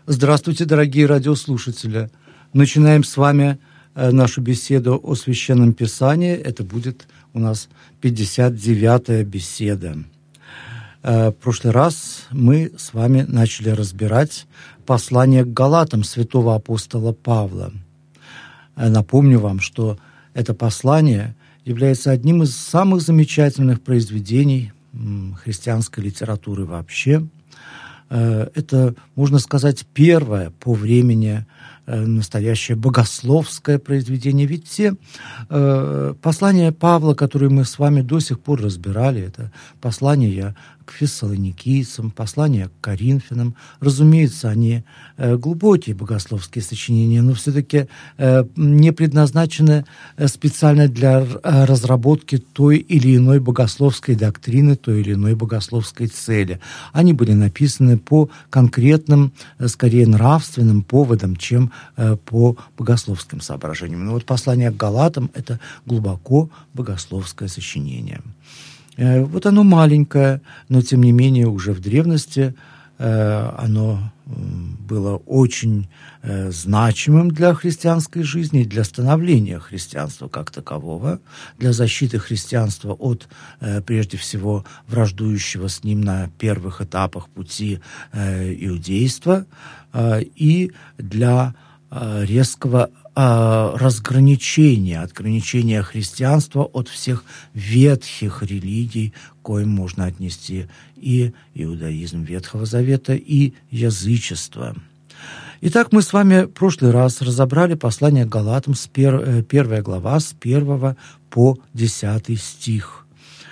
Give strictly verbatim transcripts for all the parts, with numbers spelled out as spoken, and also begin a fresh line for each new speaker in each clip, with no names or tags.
Здравствуйте, дорогие радиослушатели. Начинаем с вами нашу беседу о Священном Писании. Это будет у нас пятьдесят девятая беседа. В прошлый раз мы с вами начали разбирать послание к Галатам святого апостола Павла. Напомню вам, что это послание является одним из самых замечательных произведений христианской литературы вообще. Это, можно сказать, первое по времени настоящее богословское произведение. Ведь те э, послания Павла, которые мы с вами до сих пор разбирали, это послания к фессалоникийцам, послания к Коринфянам, разумеется, они э, глубокие богословские сочинения, но все-таки э, не предназначены специально для разработки той или иной богословской доктрины, той или иной богословской цели. Они были написаны по конкретным, скорее нравственным поводам, чем по богословским соображениям. Но вот послание к Галатам – это глубоко богословское сочинение. Вот оно маленькое, но тем не менее уже в древности оно было очень значимым для христианской жизни, для становления христианства как такового, для защиты христианства от, прежде всего, враждующего с ним на первых этапах пути иудейства и для резкого разграничения, отграничения христианства от всех ветхих религий, к коим можно отнести и иудаизм Ветхого Завета, и язычество. Итак, мы с вами в прошлый раз разобрали послание к Галатам, с пер, первая глава, с первого по десятый стих.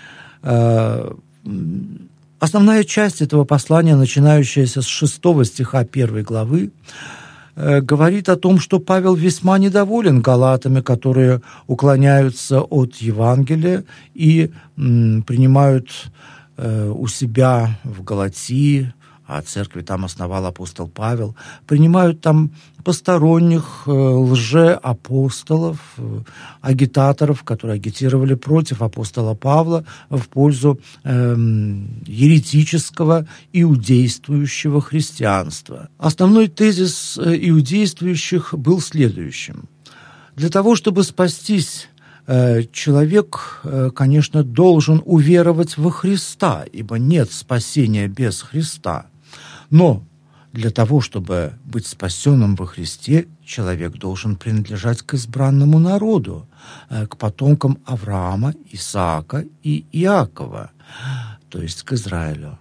Основная часть этого послания, начинающаяся с шестого стиха первой главы, говорит о том, что Павел весьма недоволен галатами, которые уклоняются от Евангелия и м, принимают э, у себя в Галатии, а церкви там основал апостол Павел, принимают там посторонних э, лжеапостолов, э, агитаторов, которые агитировали против апостола Павла в пользу э, еретического иудействующего христианства. Основной тезис иудействующих был следующим. Для того, чтобы спастись, э, человек, э, конечно, должен уверовать во Христа, ибо нет спасения без Христа. Но для того, чтобы быть спасенным во Христе, человек должен принадлежать к избранному народу, к потомкам Авраама, Исаака и Иакова, то есть к Израилю.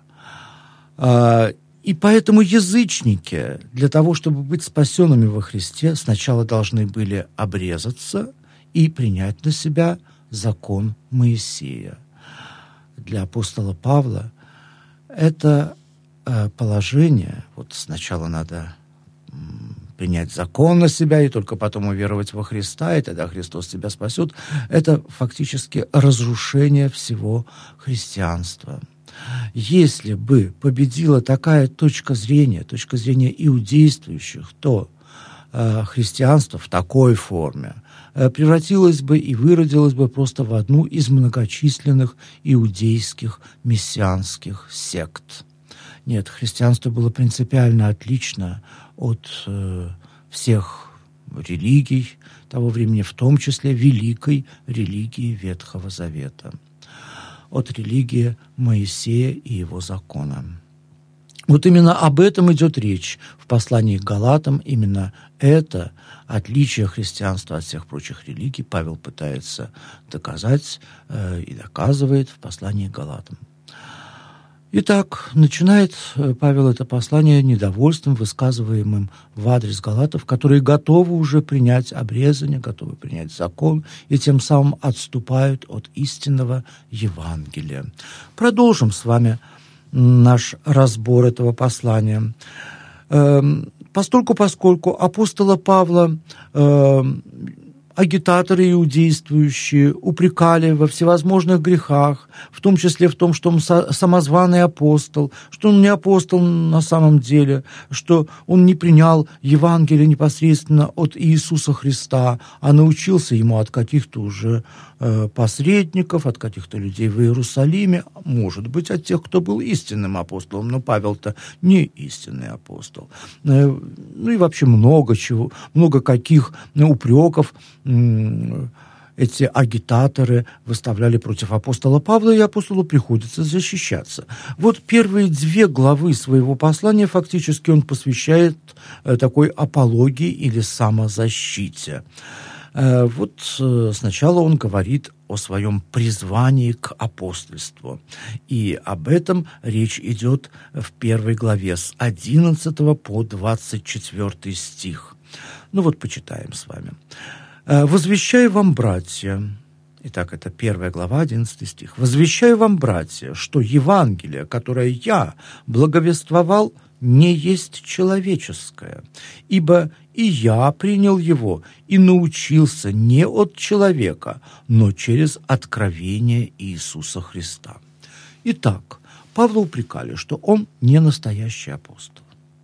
И поэтому язычники для того, чтобы быть спасенными во Христе, сначала должны были обрезаться и принять на себя закон Моисея. Для апостола Павла это положение, вот сначала надо принять закон на себя и только потом уверовать во Христа, и тогда Христос тебя спасет, это фактически разрушение всего христианства. Если бы победила такая точка зрения, точка зрения иудействующих, то э, христианство в такой форме э, превратилось бы и выродилось бы просто в одну из многочисленных иудейских мессианских сект. Нет, христианство было принципиально отлично от э, всех религий того времени, в том числе великой религии Ветхого Завета, от религии Моисея и его закона. Вот именно об этом идет речь в послании к Галатам. Именно это отличие христианства от всех прочих религий Павел пытается доказать э, и доказывает в послании к Галатам. Итак, начинает Павел это послание недовольством, высказываемым в адрес галатов, которые готовы уже принять обрезание, готовы принять закон и тем самым отступают от истинного Евангелия. Продолжим с вами наш разбор этого послания. Постольку, поскольку апостола Павла агитаторы иудействующие упрекали во всевозможных грехах, в том числе в том, что он самозваный апостол, что он не апостол на самом деле, что он не принял Евангелие непосредственно от Иисуса Христа, а научился ему от каких-то уже э, посредников, от каких-то людей в Иерусалиме, может быть, от тех, кто был истинным апостолом, но Павел-то не истинный апостол. Э, ну и вообще много чего, много каких упреков эти агитаторы выставляли против апостола Павла, и апостолу приходится защищаться. Вот первые две главы своего послания фактически он посвящает такой апологии или самозащите. Вот сначала он говорит о своем призвании к апостольству, и об этом речь идет в первой главе с одиннадцатого по двадцать четвёртый стих. Ну вот, почитаем с вами. «Возвещаю вам, братья». Итак, это первая глава, одиннадцатый стих. «Возвещаю вам, братья, что Евангелие, которое я благовествовал, не есть человеческое, ибо и я принял его и научился не от человека, но через откровение Иисуса Христа». Итак, Павла упрекали, что он не настоящий апостол,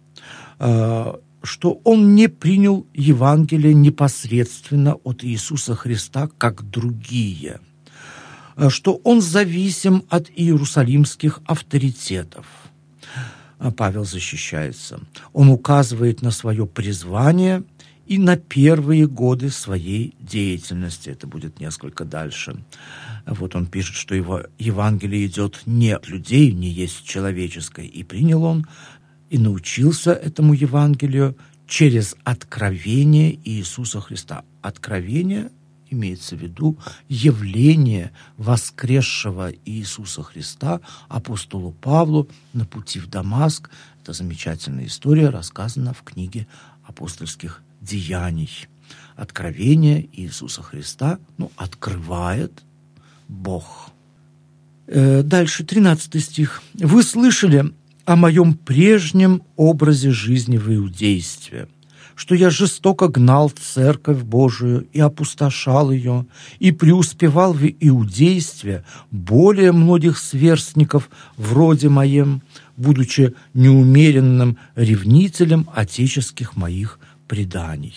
что он не принял Евангелие непосредственно от Иисуса Христа, как другие, что он зависим от иерусалимских авторитетов. Павел защищается. Он указывает на свое призвание и на первые годы своей деятельности. Это будет несколько дальше. Вот он пишет, что его Евангелие идет не от людей, не есть человеческое, и принял он и научился этому Евангелию через откровение Иисуса Христа. Откровение имеется в виду явление воскресшего Иисуса Христа апостолу Павлу на пути в Дамаск. Это замечательная история, рассказана в книге апостольских деяний. Откровение Иисуса Христа, ну, открывает Бог. Дальше, тринадцатый стих. «Вы слышали о моем прежнем образе жизни в иудействе, что я жестоко гнал церковь Божию и опустошал ее, и преуспевал в иудействе более многих сверстников вроде моем, будучи неумеренным ревнителем отеческих моих преданий».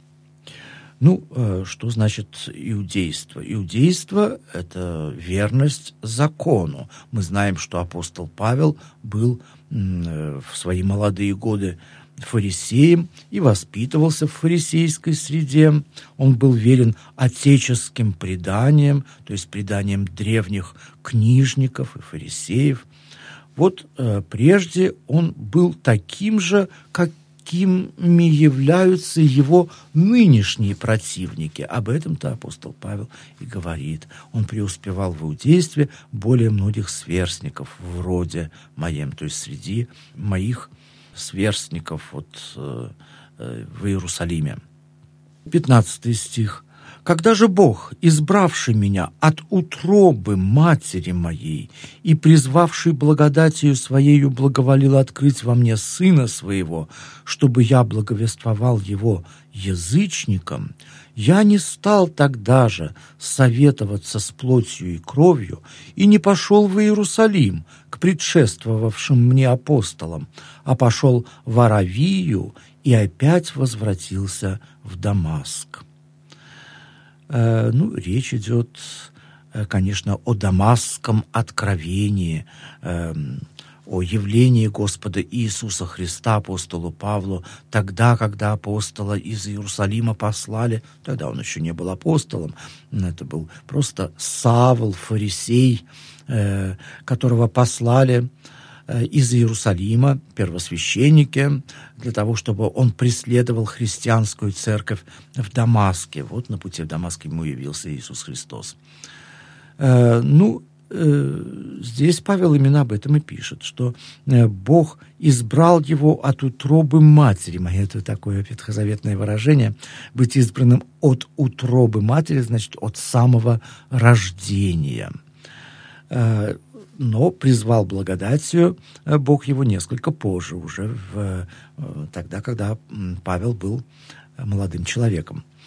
Ну, что значит иудейство? Иудейство – это верность закону. Мы знаем, что апостол Павел был в свои молодые годы фарисеем и воспитывался в фарисейской среде. Он был верен отеческим преданиям, то есть преданиям древних книжников и фарисеев. Вот прежде он был таким же, как какими являются его нынешние противники. Об этом-то апостол Павел и говорит. Он преуспевал в иудействе более многих сверстников вроде моем, то есть среди моих сверстников вот, э, э, в Иерусалиме. пятнадцатый стих. «Когда же Бог, избравший меня от утробы матери моей и призвавший благодатью Своею, благоволил открыть во мне Сына Своего, чтобы я благовествовал Его язычникам, я не стал тогда же советоваться с плотью и кровью и не пошел в Иерусалим к предшествовавшим мне апостолам, а пошел в Аравию и опять возвратился в Дамаск». Ну, речь идет, конечно, о дамасском откровении, о явлении Господа Иисуса Христа апостолу Павлу тогда, когда апостола из Иерусалима послали. Тогда он еще не был апостолом, это был просто Савл, фарисей, которого послали из Иерусалима первосвященники для того, чтобы он преследовал христианскую церковь в Дамаске. Вот на пути в Дамаск ему явился Иисус Христос. Э, ну, э, здесь Павел именно об этом и пишет, что э, Бог избрал его от утробы матери моей. Это такое ветхозаветное выражение. Быть избранным от утробы матери, значит, от самого рождения. Э, но призвал благодатью Бог его несколько позже, уже в, тогда, когда Павел был молодым человеком.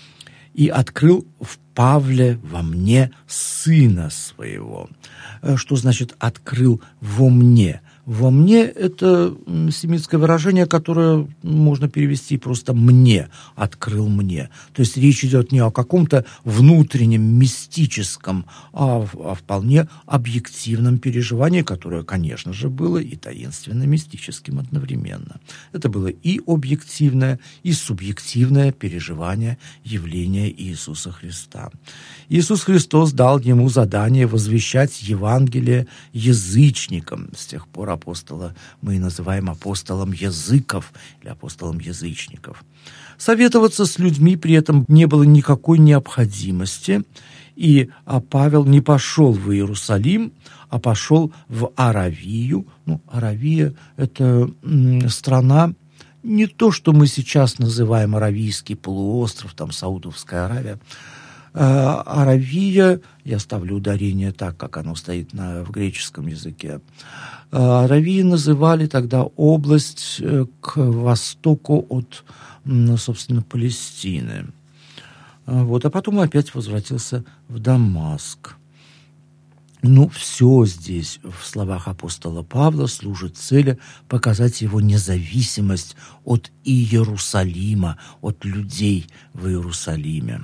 и открыл в Павле во мне Сына Своего». Что значит «открыл во мне»? «Во мне» — это семитское выражение, которое можно перевести просто «мне», «открыл мне». То есть речь идет не о каком-то внутреннем, мистическом, а о вполне объективном переживании, которое, конечно же, было и таинственно-мистическим одновременно. Это было и объективное, и субъективное переживание явления Иисуса Христа. Иисус Христос дал ему задание возвещать Евангелие язычникам. С тех пор апостола мы и называем апостолом языков или апостолом язычников. Советоваться с людьми при этом не было никакой необходимости, и а Павел не пошел в Иерусалим, а пошел в Аравию. Ну, Аравия – это м, страна, не то, что мы сейчас называем Аравийский полуостров, там Саудовская Аравия. А, Аравия, я ставлю ударение так, как оно стоит на, в греческом языке. А, Аравию называли тогда область к востоку от, собственно, Палестины. Вот, а потом опять возвратился в Дамаск. Ну, все здесь в словах апостола Павла служит цели показать его независимость от Иерусалима, от людей в Иерусалиме.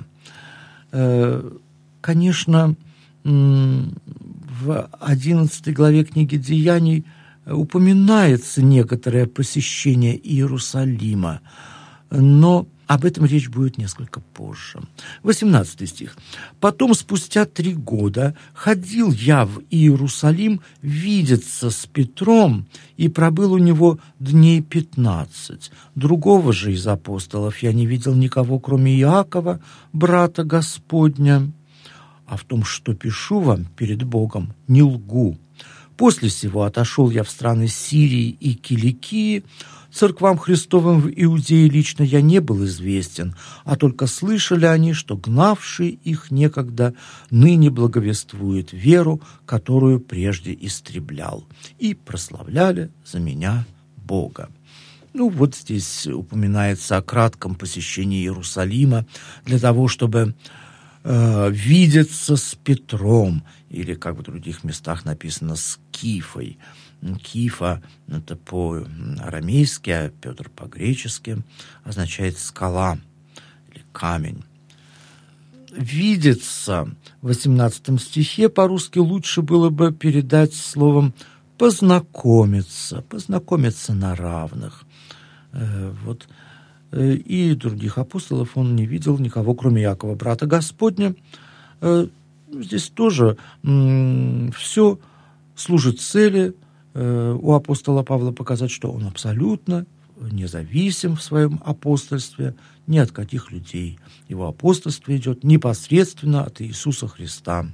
Конечно, в одиннадцатой главе книги «Деяний» упоминается некоторое посещение Иерусалима, но об этом речь будет несколько позже. восемнадцатый стих. «Потом, спустя три года, ходил я в Иерусалим видеться с Петром и пробыл у него дней пятнадцать. Другого же из апостолов я не видел никого, кроме Иакова, брата Господня. А в том, что пишу вам перед Богом, не лгу. После сего отошел я в страны Сирии и Киликии. Церквам Христовым в Иудее лично я не был известен, а только слышали они, что гнавший их некогда ныне благовествует веру, которую прежде истреблял, и прославляли за меня Бога». Ну, вот здесь упоминается о кратком посещении Иерусалима для того, чтобы э, видеться с Петром, или, как в других местах написано, с Кифой. Кифа – это по-арамейски, а Петр по-гречески означает «скала» или «камень». «Видеться» в восемнадцатом стихе по-русски лучше было бы передать словом «познакомиться», «познакомиться на равных». Вот. И других апостолов он не видел, никого, кроме Иакова, брата Господня. Здесь тоже все служит цели у апостола Павла показать, что он абсолютно независим в своем апостольстве ни от каких людей. Его апостольство идет непосредственно от Иисуса Христа.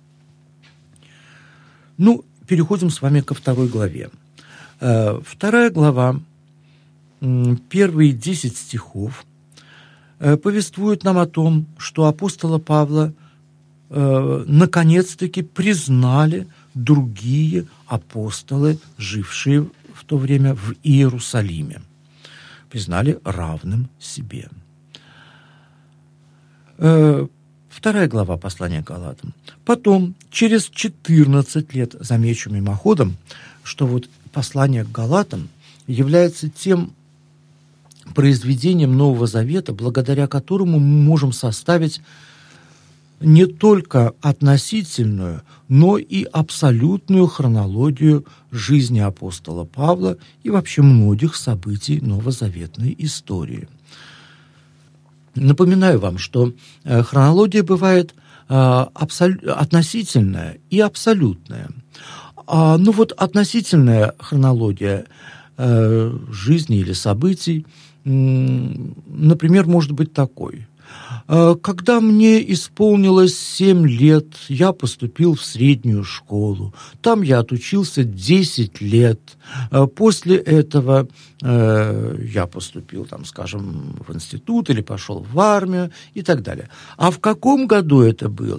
Ну, переходим с вами ко второй главе. Вторая глава, первые десять стихов, повествуют нам о том, что апостола Павла наконец-таки признали другие апостолы, жившие в то время в Иерусалиме. Признали равным себе. Вторая глава послания к Галатам. Потом, через четырнадцать лет, замечу мимоходом, что вот послание к Галатам является тем произведением Нового Завета, благодаря которому мы можем составить не только относительную, но и абсолютную хронологию жизни апостола Павла и вообще многих событий новозаветной истории. Напоминаю вам, что хронология бывает абсол- относительная и абсолютная. А, ну вот относительная хронология жизни или событий, например, может быть такой. Когда мне исполнилось семь лет, я поступил в среднюю школу. Там я отучился десять лет. После этого я поступил, там, скажем, в институт или пошел в армию и так далее. А в каком году это было?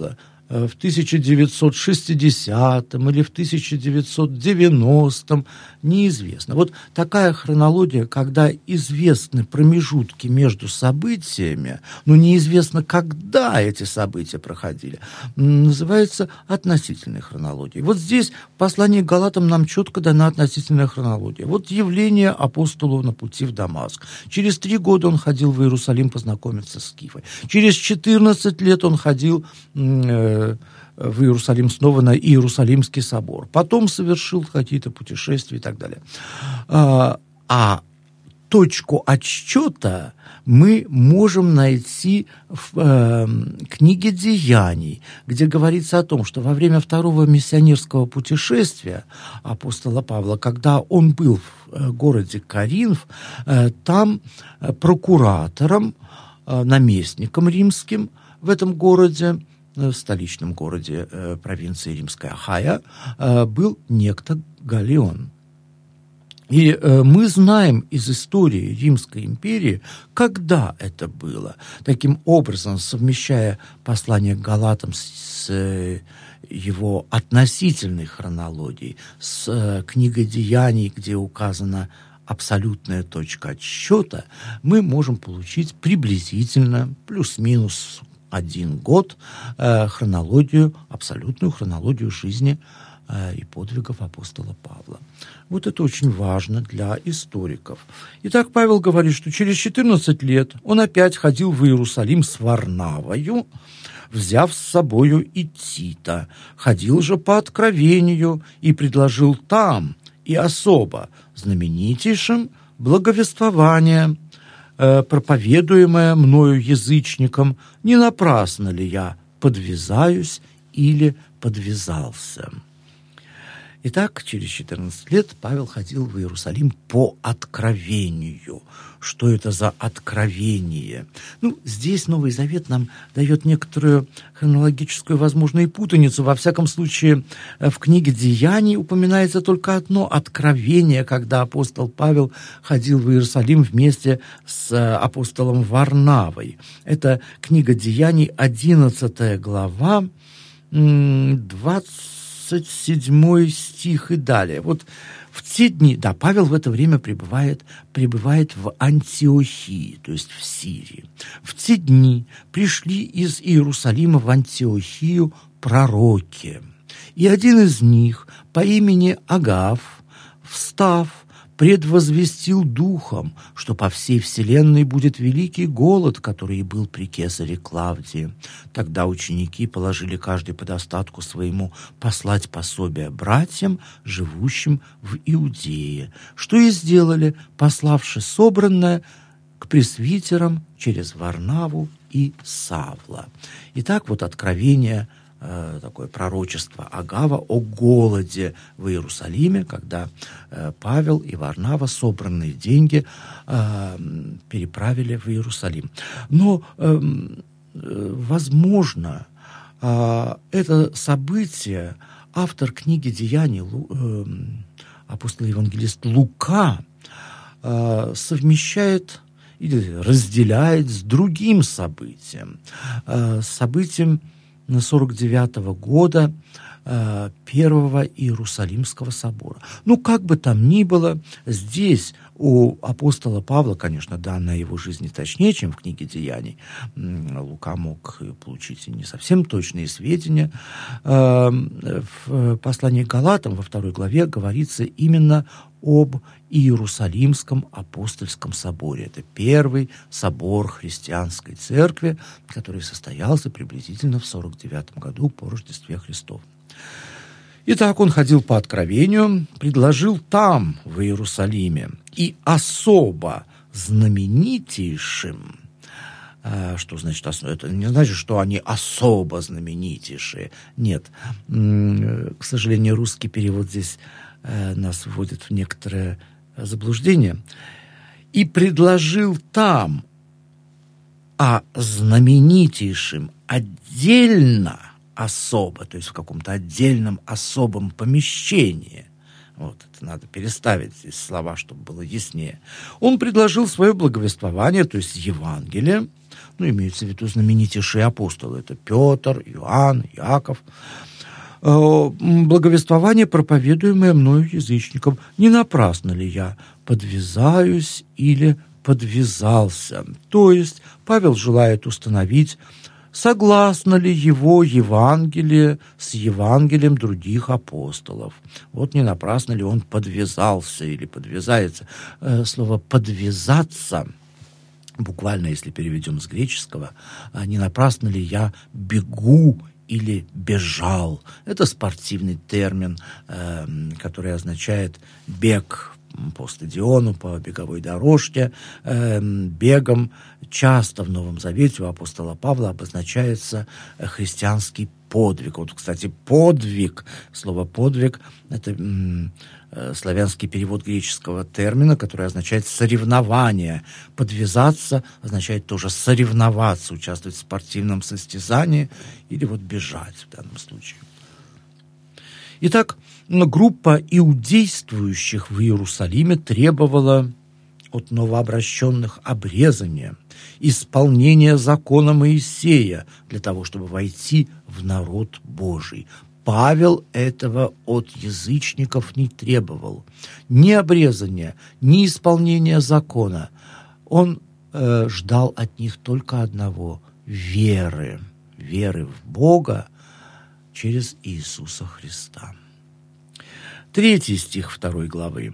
в тысяча девятьсот шестидесятом или в тысяча девятьсот девяностом, неизвестно. Вот такая хронология, когда известны промежутки между событиями, но неизвестно, когда эти события проходили, называется относительной хронологией. Вот здесь в послании к Галатам нам четко дана относительная хронология. Вот явление апостолу на пути в Дамаск. Через три года он ходил в Иерусалим познакомиться с Скифой. Через четырнадцать лет он ходил э, в Иерусалим снова на Иерусалимский собор. Потом совершил какие-то путешествия и так далее. А, а точку отсчета мы можем найти в э, книге «Деяний», где говорится о том, что во время второго миссионерского путешествия апостола Павла, когда он был в э, городе Коринф, э, там э, прокуратором, э, наместником римским в этом городе, в столичном городе э, провинции Римской Ахайя, э, был некто Галлион. И э, мы знаем из истории Римской империи, когда это было. Таким образом, совмещая послание к Галатам с, с э, его относительной хронологией, с э, книгой «Деяний», где указана абсолютная точка отсчета, мы можем получить приблизительно плюс-минус один год э, хронологию, абсолютную хронологию жизни э, и подвигов апостола Павла. Вот это очень важно для историков. Итак, Павел говорит, что через четырнадцать лет он опять ходил в Иерусалим с Варнавою, взяв с собою и Тита. Ходил же по откровению и предложил там и особо знаменитейшим благовествование, проповедуемое мною язычникам, не напрасно ли я подвязаюсь или подвязался. Итак, через четырнадцать лет Павел ходил в Иерусалим по откровению. Что это за откровение? Ну, здесь Новый Завет нам дает некоторую хронологическую, возможно, и путаницу. Во всяком случае, в книге «Деяний» упоминается только одно откровение, когда апостол Павел ходил в Иерусалим вместе с апостолом Варнавой. Это книга «Деяний», одиннадцатая глава, двадцать седьмой стих и далее. Вот в те дни, да, Павел в это время пребывает, пребывает в Антиохии, то есть в Сирии. В те дни пришли из Иерусалима в Антиохию пророки. И один из них по имени Агав, встав, предвозвестил духом, что по всей вселенной будет великий голод, который и был при кесаре Клавдии. Тогда ученики положили каждый по достатку своему послать пособие братьям, живущим в Иудее, что и сделали, пославши собранное к пресвитерам через Варнаву и Савла. Итак, вот откровение, такое пророчество Агава о голоде в Иерусалиме, когда Павел и Варнава собранные деньги переправили в Иерусалим. Но, возможно, это событие автор книги «Деяний», апостол-евангелист Лука, совмещает или разделяет с другим событием, событием сорок девятого года э, Первого Иерусалимского собора. Ну, как бы там ни было, здесь у апостола Павла, конечно, данная его жизни точнее, чем в книге «Деяний». Лука мог получить не совсем точные сведения. Э, в послании к Галатам во второй главе говорится именно об Иерусалимском апостольском соборе. Это первый собор христианской церкви, который состоялся приблизительно в сорок девятом году по Рождестве Христову. Итак, он ходил по откровению, предложил там, в Иерусалиме, и особо знаменитейшим, что значит особо? Это не значит, что они особо знаменитейшие. Нет. К сожалению, русский перевод здесь нас вводит в некоторое заблуждение. И предложил там, а знаменитейшим отдельно, особо, то есть в каком-то отдельном особом помещении. Вот, это надо переставить здесь слова, чтобы было яснее. Он предложил свое благовествование, то есть Евангелие, ну, имеются в виду знаменитейшие апостолы, это Петр, Иоанн, Иаков, благовествование, проповедуемое мною язычникам. Не напрасно ли я подвязаюсь или подвязался? То есть Павел желает установить, согласно ли его Евангелие с Евангелием других апостолов. Вот не напрасно ли он подвязался или подвязается. Слово «подвязаться», буквально, если переведем с греческого, не напрасно ли я бегу или бежал. Это спортивный термин, э, который означает бег по стадиону, по беговой дорожке. Э, бегом часто в Новом Завете у апостола Павла обозначается христианский подвиг. Вот, кстати, подвиг, слово подвиг – это м, славянский перевод греческого термина, который означает соревнование. Подвязаться означает тоже соревноваться, участвовать в спортивном состязании или вот бежать в данном случае. Итак, группа иудействующих в Иерусалиме требовала от новообращенных обрезания, исполнения закона Моисея для того, чтобы войти в народ Божий. Павел этого от язычников не требовал. Ни обрезания, ни исполнения закона. Он э, ждал от них только одного – веры. Веры в Бога через Иисуса Христа. Третий стих второй главы.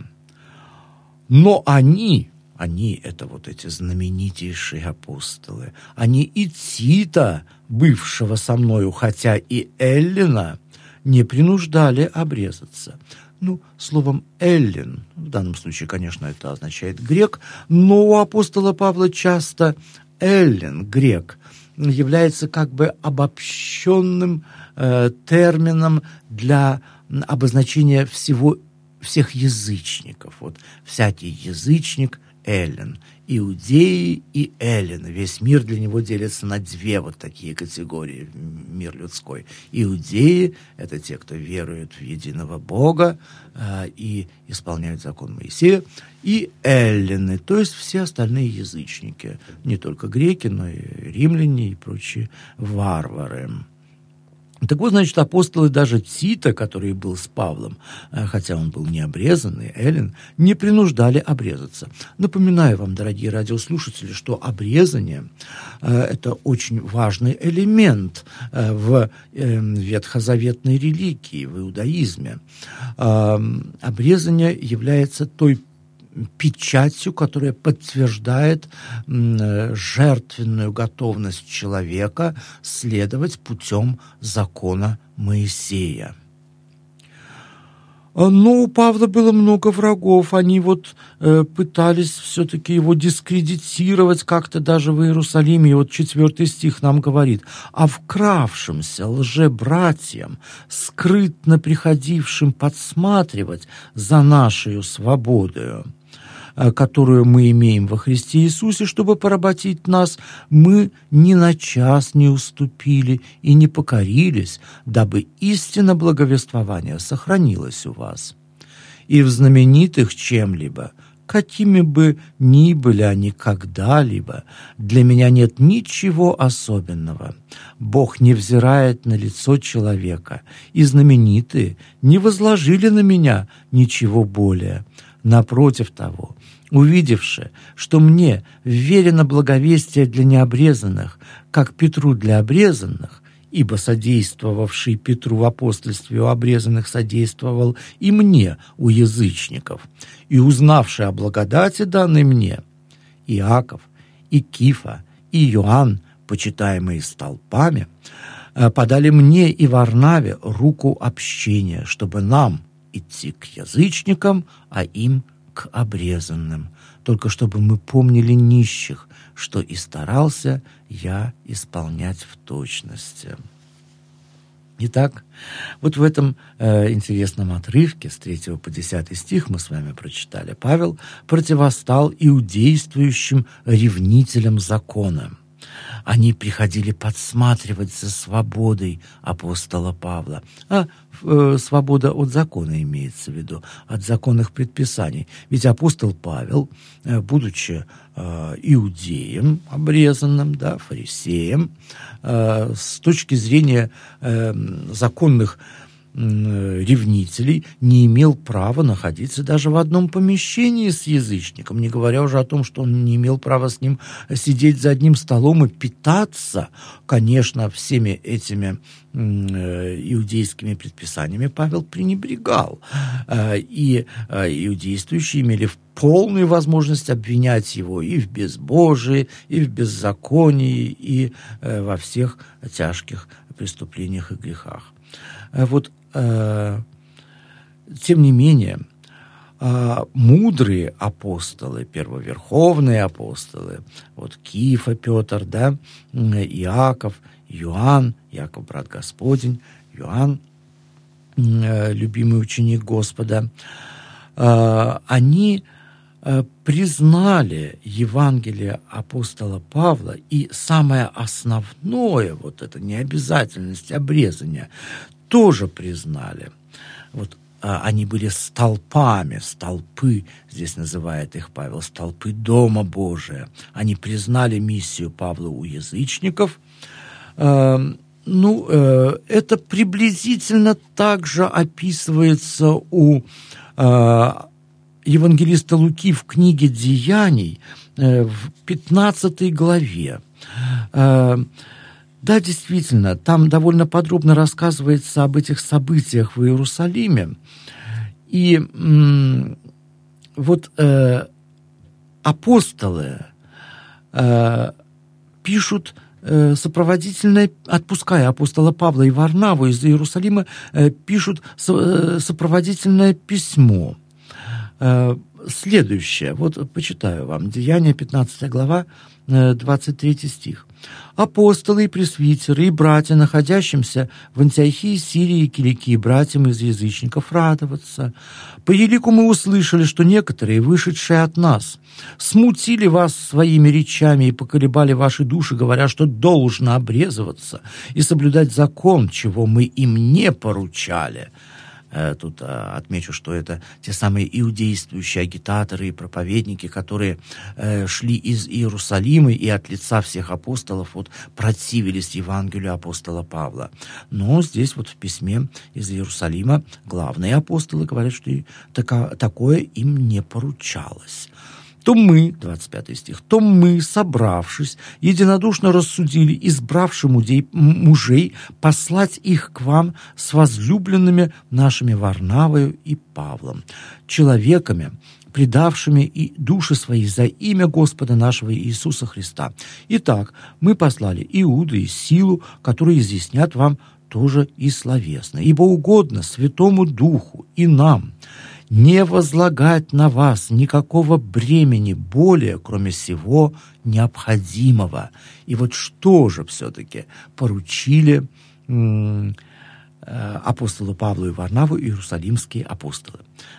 «Но они, они – это вот эти знаменитейшие апостолы, они и Тита, бывшего со мною, хотя и Эллина, не принуждали обрезаться». Ну, словом «эллин», в данном случае, конечно, это означает «грек», но у апостола Павла часто «эллин», «грек», является как бы обобщенным э, термином для обозначения всего, всех язычников. Вот всякий язычник – эллин. Иудеи и эллины. Весь мир для него делится на две вот такие категории, мир людской. Иудеи – это те, кто верует в единого Бога э, и исполняют закон Моисея. И эллины, то есть все остальные язычники. Не только греки, но и римляне и прочие варвары. Так вот, значит, апостолы, даже Тита, который был с Павлом, хотя он был не обрезанный, эллин, не принуждали обрезаться. Напоминаю вам, дорогие радиослушатели, что обрезание – это очень важный элемент в ветхозаветной религии, в иудаизме. Обрезание является той печатью, которая подтверждает жертвенную готовность человека следовать путем закона Моисея. Но у Павла было много врагов, они вот э, пытались все-таки его дискредитировать как-то даже в Иерусалиме. И вот четвертый стих нам говорит: «А вкравшимся лжебратьям, скрытно приходившим подсматривать за нашею свободою, которую мы имеем во Христе Иисусе, чтобы поработить нас, мы ни на час не уступили и не покорились, дабы истина благовествования сохранилась у вас. И в знаменитых чем-либо, какими бы ни были они когда-либо, для меня нет ничего особенного. Бог не взирает на лицо человека, и знаменитые не возложили на меня ничего более. Напротив того, увидевши, что мне вверено благовестие для необрезанных, как Петру для обрезанных, ибо содействовавший Петру в апостольстве у обрезанных содействовал и мне у язычников, и узнавший о благодати данной мне, Иаков, и Кифа, и Иоанн, почитаемые столпами, подали мне и Варнаве руку общения, чтобы нам идти к язычникам, а им к обрезанным, только чтобы мы помнили нищих, что и старался я исполнять в точности». Итак, вот в этом э, интересном отрывке с третьего по десятый стих мы с вами прочитали. Павел противостал иудействующим ревнителям закона. они приходили подсматривать за свободой апостола Павла. А э, свобода от закона имеется в виду, от законных предписаний. Ведь апостол Павел, э, будучи э, иудеем, обрезанным, да, фарисеем, э, с точки зрения э, законных ревнителей, не имел права находиться даже в одном помещении с язычником, не говоря уже о том, что он не имел права с ним сидеть за одним столом и питаться. Конечно, всеми этими иудейскими предписаниями Павел пренебрегал. И иудействующие имели полную возможность обвинять его и в безбожии, и в беззаконии, и во всех тяжких преступлениях и грехах. Вот, э, тем не менее, э, мудрые апостолы, первоверховные апостолы, вот Кифа Петр, да, Иаков, Иоанн, Иаков брат Господень, Иоанн, э, любимый ученик Господа, э, они признали Евангелие апостола Павла, и самое основное, вот это необязательность обрезания, тоже признали. Вот а, они были столпами, столпы, здесь называет их Павел, столпы Дома Божия. Они признали миссию Павла у язычников. Э, ну, э, это приблизительно так же описывается у э, евангелиста Луки в книге «Деяний» в пятнадцатой главе. Да, действительно, там довольно подробно рассказывается об этих событиях в Иерусалиме. И вот апостолы пишут сопроводительное, отпуская апостола Павла и Варнаву из Иерусалима, пишут сопроводительное письмо. Следующее, вот почитаю вам, Деяния, пятнадцатая глава, двадцать третий стих. «Апостолы и пресвитеры и братья, находящимся в Антиохии, Сирии и Киликии, братьям из язычников радоваться. По елику мы услышали, что некоторые, вышедшие от нас, смутили вас своими речами и поколебали ваши души, говоря, что должно обрезываться и соблюдать закон, чего мы им не поручали». Тут а, отмечу, что это те самые иудействующие агитаторы и проповедники, которые э, шли из Иерусалима и от лица всех апостолов вот, противились Евангелию апостола Павла. Но здесь вот в письме из Иерусалима главные апостолы говорят, что и тако, такое им не поручалось. То мы, двадцать пятый стих, то мы, собравшись, единодушно рассудили, избравши мудей, мужей, послать их к вам с возлюбленными нашими Варнавою и Павлом, человеками, предавшими и души свои за имя Господа нашего Иисуса Христа. Итак, мы послали Иуду и Силу, которые изъяснят вам тоже и словесно, ибо угодно Святому Духу и нам не возлагать на вас никакого бремени более, кроме всего необходимого. И вот что же все-таки поручили м- апостолу Павлу и Варнаву иерусалимские апостолы?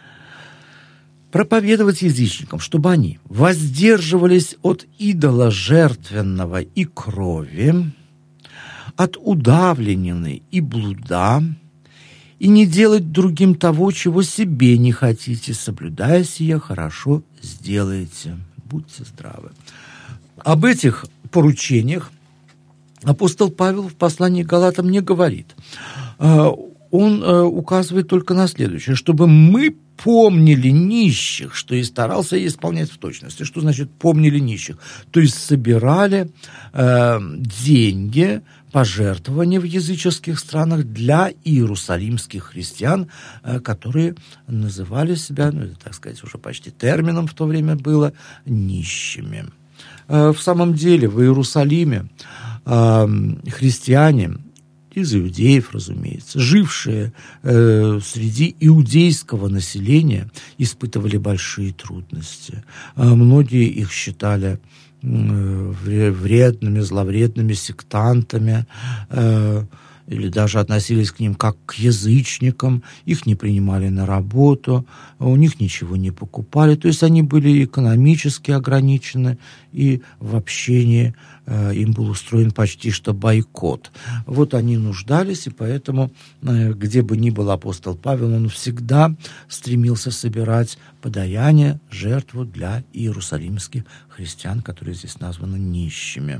Проповедовать язычникам, чтобы они воздерживались от идола жертвенного и крови, от удавленины и блуда, и не делать другим того, чего себе не хотите, соблюдая сие, хорошо сделаете. Будьте здравы. Об этих поручениях апостол Павел в послании к Галатам не говорит. Он указывает только на следующее, чтобы мы помнили нищих, что и старался исполнять в точности. Что значит помнили нищих? То есть собирали э, деньги, пожертвования в языческих странах для иерусалимских христиан, э, которые называли себя, ну, это, так сказать, уже почти термином в то время было, нищими. Э, в самом деле в Иерусалиме э, христиане, из иудеев, разумеется, жившие э, среди иудейского населения, испытывали большие трудности. Э, многие их считали э, вредными, зловредными сектантами. Э, или даже относились к ним как к язычникам, их не принимали на работу, у них ничего не покупали. То есть они были экономически ограничены, и в общении э, им был устроен почти что бойкот. Вот они нуждались, и поэтому, э, где бы ни был апостол Павел, он всегда стремился собирать подаяние, жертву для иерусалимских христиан, которые здесь названы нищими.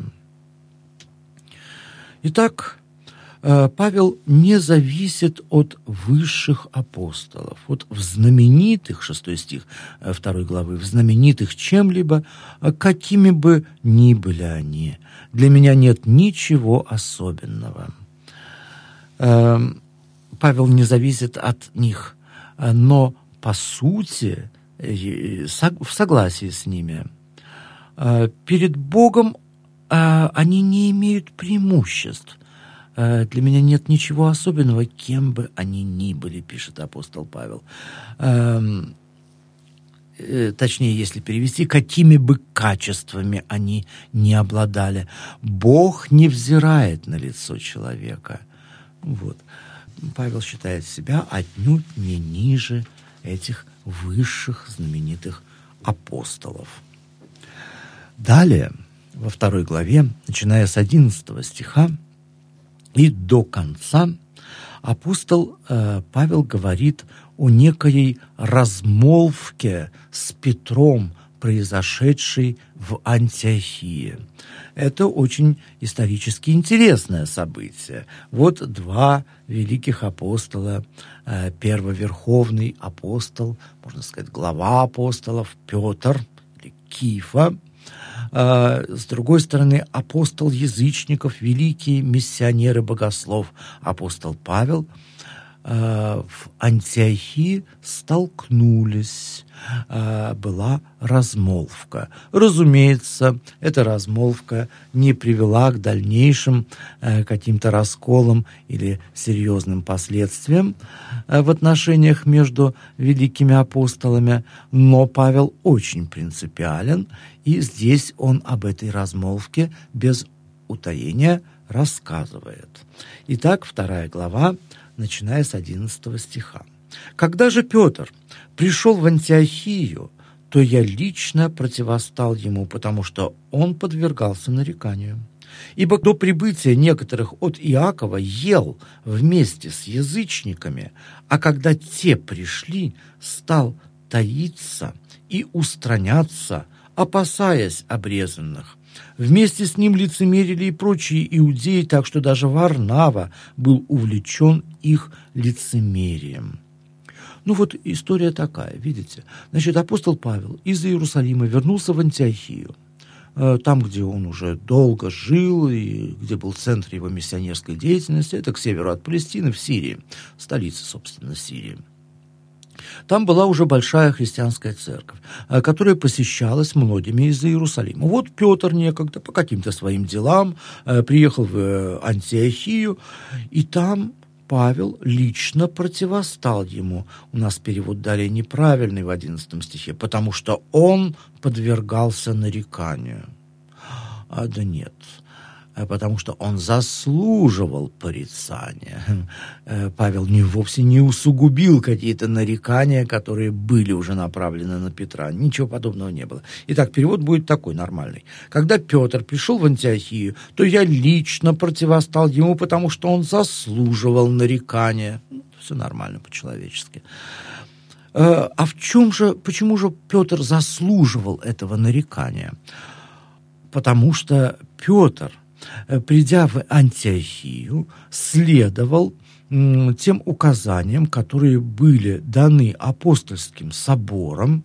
Итак, Павел не зависит от высших апостолов. Вот в знаменитых, шестой стих второй главы, в знаменитых чем-либо, какими бы ни были они, для меня нет ничего особенного. Павел не зависит от них, но по сути, в согласии с ними, перед Богом они не имеют преимуществ. Для меня нет ничего особенного, кем бы они ни были, пишет апостол Павел. Точнее, если перевести, какими бы качествами они ни обладали. Бог не взирает на лицо человека. Вот. Павел считает себя отнюдь не ниже этих высших знаменитых апостолов. Далее, во второй главе, начиная с одиннадцатого стиха и до конца, апостол э, Павел говорит о некой размолвке с Петром, произошедшей в Антиохии. Это очень исторически интересное событие. Вот два великих апостола, э, первоверховный апостол, можно сказать, глава апостолов Петр или Кифа, с другой стороны, апостол язычников, великий миссионер и богослов апостол Павел, в Антиохии столкнулись, была размолвка. Разумеется, эта размолвка не привела к дальнейшим каким-то расколам или серьезным последствиям в отношениях между великими апостолами, но Павел очень принципиален, и здесь он об этой размолвке без утаения рассказывает. Итак, вторая глава, начиная с одиннадцатого стиха. «Когда же Петр пришел в Антиохию, то я лично противостал ему, потому что он подвергался нареканию. Ибо до прибытия некоторых от Иакова ел вместе с язычниками, а когда те пришли, стал таиться и устраняться, опасаясь обрезанных. Вместе с ним лицемерили и прочие иудеи, так что даже Варнава был увлечен их лицемерием». Ну вот история такая, видите. Значит, апостол Павел из Иерусалима вернулся в Антиохию, там, где он уже долго жил и где был центр его миссионерской деятельности, это к северу от Палестины, в Сирии, столица, собственно, Сирии. Там была уже большая христианская церковь, которая посещалась многими из Иерусалима. Вот Петр некогда по каким-то своим делам приехал в Антиохию, и там Павел лично противостал ему. У нас перевод далее неправильный в одиннадцатом стихе, потому что он подвергался нареканию. А да нет, потому что он заслуживал порицания. Павел не, вовсе не усугубил какие-то нарекания, которые были уже направлены на Петра. Ничего подобного не было. Итак, перевод будет такой, нормальный. «Когда Петр пришел в Антиохию, то я лично противостал ему, потому что он заслуживал нарекания». Все нормально по-человечески. А в чем же, почему же Петр заслуживал этого нарекания? Потому что Петр, придя в Антиохию, следовал тем указаниям, которые были даны апостольским собором,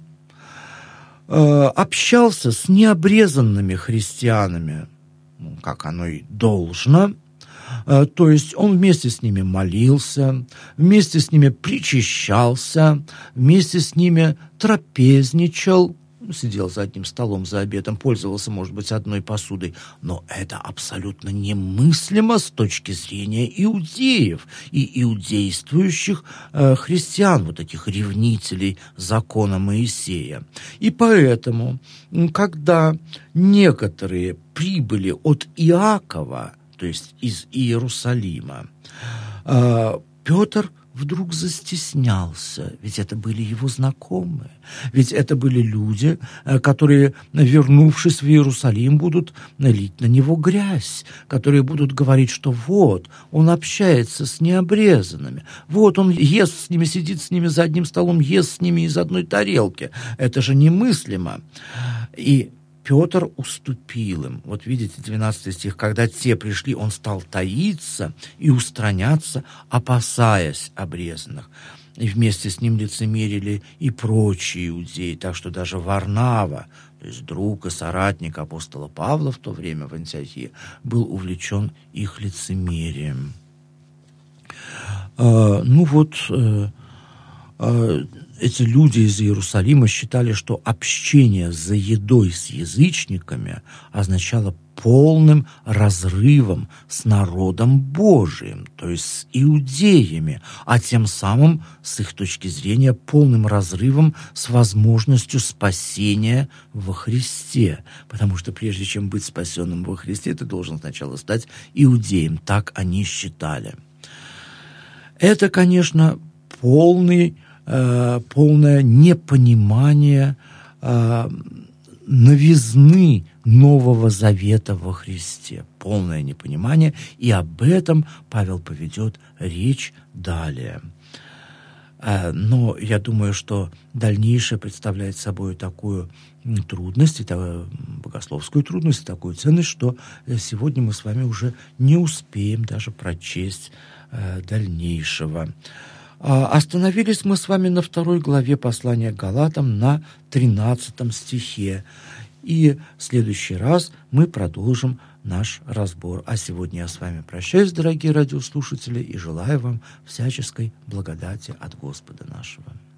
общался с необрезанными христианами, как оно и должно, то есть он вместе с ними молился, вместе с ними причащался, вместе с ними трапезничал, сидел за одним столом за обедом, пользовался, может быть, одной посудой. Но это абсолютно немыслимо с точки зрения иудеев и иудействующих э, христиан, вот таких ревнителей закона Моисея. И поэтому, когда некоторые прибыли от Иакова, то есть из Иерусалима. Петр вдруг застеснялся, ведь это были его знакомые, ведь это были люди, которые, вернувшись в Иерусалим, будут лить на него грязь, которые будут говорить, что вот, он общается с необрезанными, вот он ест с ними, сидит с ними за одним столом, ест с ними из одной тарелки. Это же немыслимо. И Петр уступил им. Вот видите, двенадцатый стих. Когда те пришли, он стал таиться и устраняться, опасаясь обрезанных. И вместе с ним лицемерили и прочие иудеи, так что даже Варнава, то есть друг и соратник апостола Павла в то время в Антиохии, был увлечен их лицемерием. А, ну вот... Эти люди из Иерусалима считали, что общение за едой с язычниками означало полным разрывом с народом Божиим, то есть с иудеями, а тем самым, с их точки зрения, полным разрывом с возможностью спасения во Христе. Потому что прежде чем быть спасенным во Христе, ты должен сначала стать иудеем. Так они считали. Это, конечно, полный полное непонимание э, новизны Нового Завета во Христе. Полное непонимание, и об этом Павел поведет речь далее. Э, но я думаю, что дальнейшее представляет собой такую трудность, и такую богословскую трудность, и такую ценность, что сегодня мы с вами уже не успеем даже прочесть э, дальнейшего. Остановились мы с вами на второй главе послания к Галатам, на тринадцатом стихе. И в следующий раз мы продолжим наш разбор. А сегодня я с вами прощаюсь, дорогие радиослушатели, и желаю вам всяческой благодати от Господа нашего.